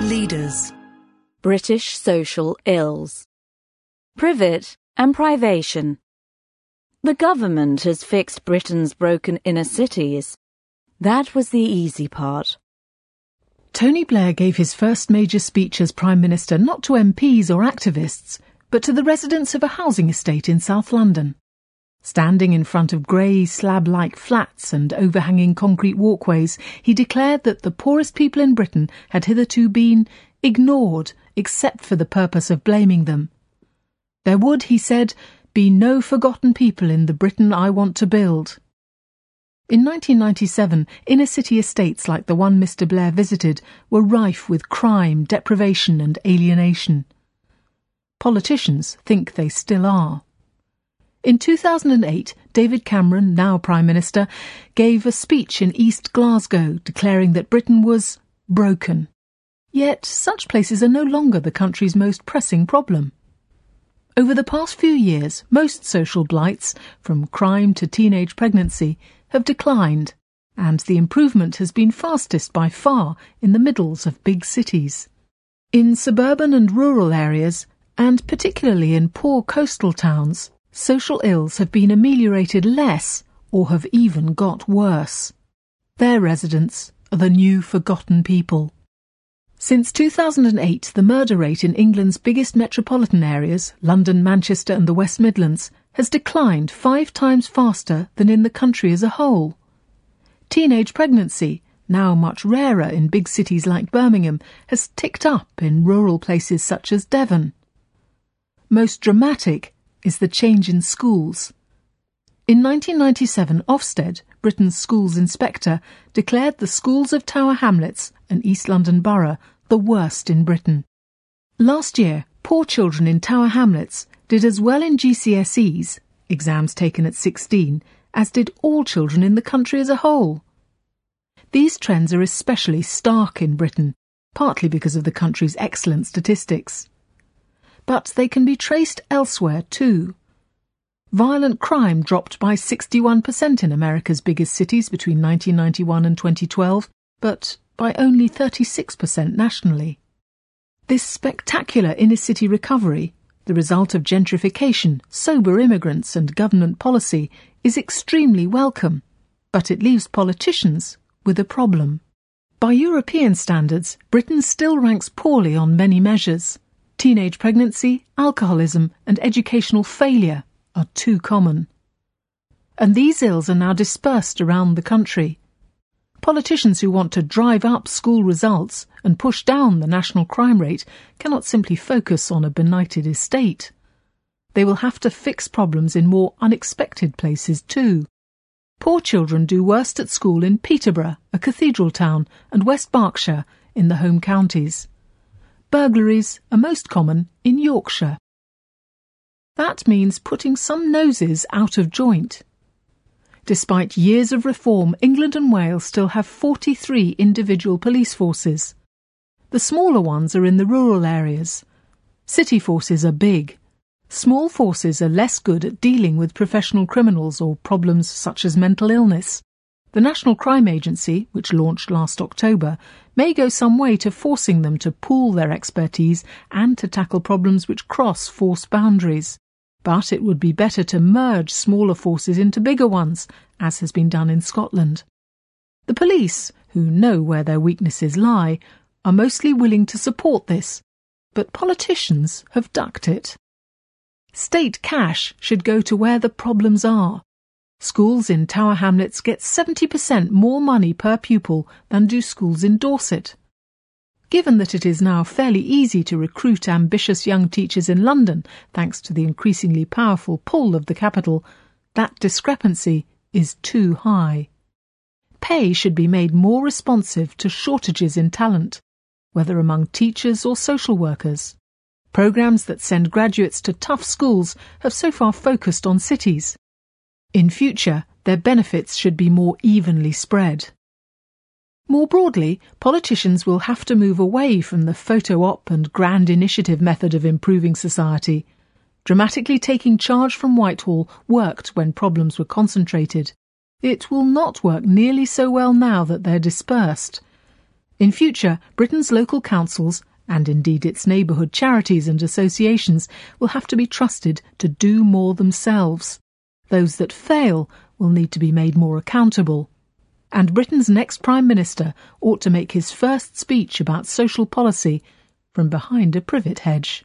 Leaders. British social ills. Privet and privation. The government has fixed Britain's broken inner cities. That was the easy part. Tony Blair gave his first major speech as Prime Minister not to MPs or activists, but to the residents of a housing estate in South London. Standing in front of grey, slab-like flats and overhanging concrete walkways, he declared that the poorest people in Britain had hitherto been ignored except for the purpose of blaming them. There would, he said, be no forgotten people in the Britain I want to build. In 1997, inner-city estates like the one Mr. Blair visited were rife with crime, deprivation and alienation. Politicians think they still are. In 2008, David Cameron, now Prime Minister, gave a speech in East Glasgow declaring that Britain was broken. Yet such places are no longer the country's most pressing problem. Over the past few years, most social blights, from crime to teenage pregnancy, have declined, and the improvement has been fastest by far in the middles of big cities. In suburban and rural areas, and particularly in poor coastal towns, social ills have been ameliorated less or have even got worse. Their residents are the new forgotten people. Since 2008, the murder rate in England's biggest metropolitan areas, London, Manchester and the West Midlands, has declined 5 times faster than in the country as a whole. Teenage pregnancy, now much rarer in big cities like Birmingham, has ticked up in rural places such as Devon. Most dramatic is the change in schools. In 1997, Ofsted, Britain's schools inspector, declared the schools of Tower Hamlets, an East London borough, the worst in Britain. Last year, poor children in Tower Hamlets did as well in GCSEs, exams taken at 16, as did all children in the country as a whole. These trends are especially stark in Britain, partly because of the country's excellent statistics. But they can be traced elsewhere too. Violent crime dropped by 61% in America's biggest cities between 1991 and 2012, but by only 36% nationally. This spectacular inner-city recovery, the result of gentrification, sober immigrants and government policy, is extremely welcome, but it leaves politicians with a problem. By European standards, Britain still ranks poorly on many measures. Teenage pregnancy, alcoholism and educational failure are too common. And these ills are now dispersed around the country. Politicians who want to drive up school results and push down the national crime rate cannot simply focus on a benighted estate. They will have to fix problems in more unexpected places too. Poor children do worst at school in Peterborough, a cathedral town, and West Berkshire in the home counties. Burglaries are most common in Yorkshire. That means putting some noses out of joint. Despite years of reform, England and Wales still have 43 individual police forces. The smaller ones are in the rural areas. City forces are big. Small forces are less good at dealing with professional criminals or problems such as mental illness. The National Crime Agency, which launched last October, may go some way to forcing them to pool their expertise and to tackle problems which cross force boundaries. But it would be better to merge smaller forces into bigger ones, as has been done in Scotland. The police, who know where their weaknesses lie, are mostly willing to support this, but politicians have ducked it. State cash should go to where the problems are. Schools in Tower Hamlets get 70% more money per pupil than do schools in Dorset. Given that it is now fairly easy to recruit ambitious young teachers in London, thanks to the increasingly powerful pull of the capital, that discrepancy is too high. Pay should be made more responsive to shortages in talent, whether among teachers or social workers. Programmes that send graduates to tough schools have so far focused on cities. In future, their benefits should be more evenly spread. More broadly, politicians will have to move away from the photo-op and grand initiative method of improving society. Dramatically taking charge from Whitehall worked when problems were concentrated. It will not work nearly so well now that they're dispersed. In future, Britain's local councils, and indeed its neighbourhood charities and associations, will have to be trusted to do more themselves. Those that fail will need to be made more accountable. And Britain's next Prime Minister ought to make his first speech about social policy from behind a privet hedge.